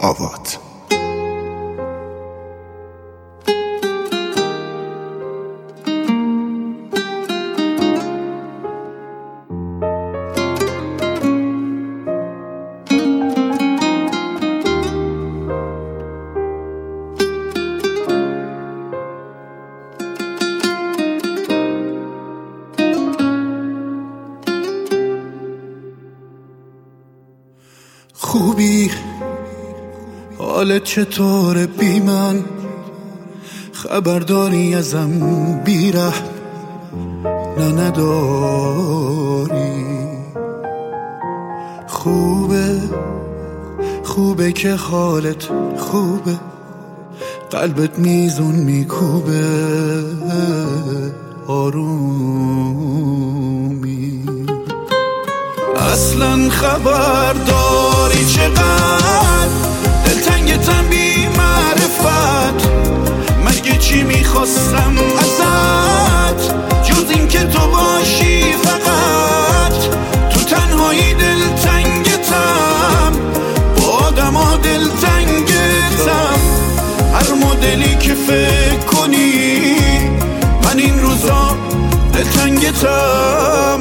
آوات. خوبی حالت چطوره بی من؟ خبرداری ازم بیره نه نداری. خوبه که حالت خوبه، قلبت میزون میکوبه آرومی. اصلا خبرداری چقدر دلتنگتم بی معرفت. مگه چی میخواستم ازت جز این که تو باشی فقط؟ تو تنهایی دلتنگتم، با آدما دلتنگتم. هر مدلی که فکر کنی من این روزا دلتنگتم.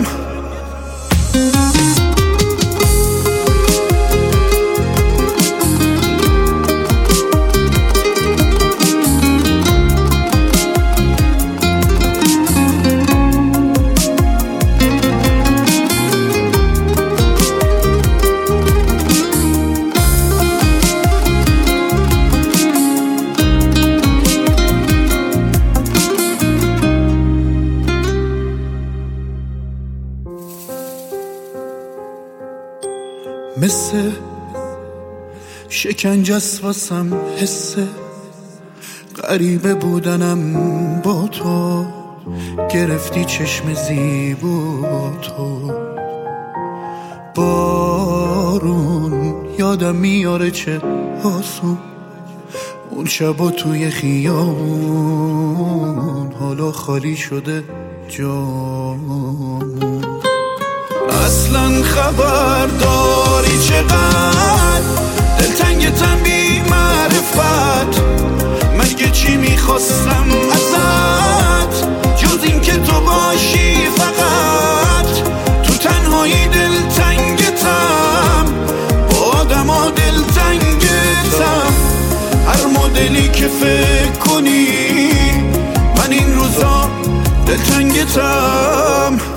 مثل شکنجه است واسم حسه غریبه بودنم با تو. گرفتی چشم زیبا تو. بارون یادم میاره چه آسون اون شبا توی خیابون. حالا خالی شده جامون. اصلا خبرداری چقدر دلتنگتم بی معرفت. مگه چی میخواستم ازت جز این که تو باشی فقط؟ تو تنهایی دلتنگتم، با آدما دلتنگتم. هر مدلی که فکر کنی من این روزا دلتنگتم.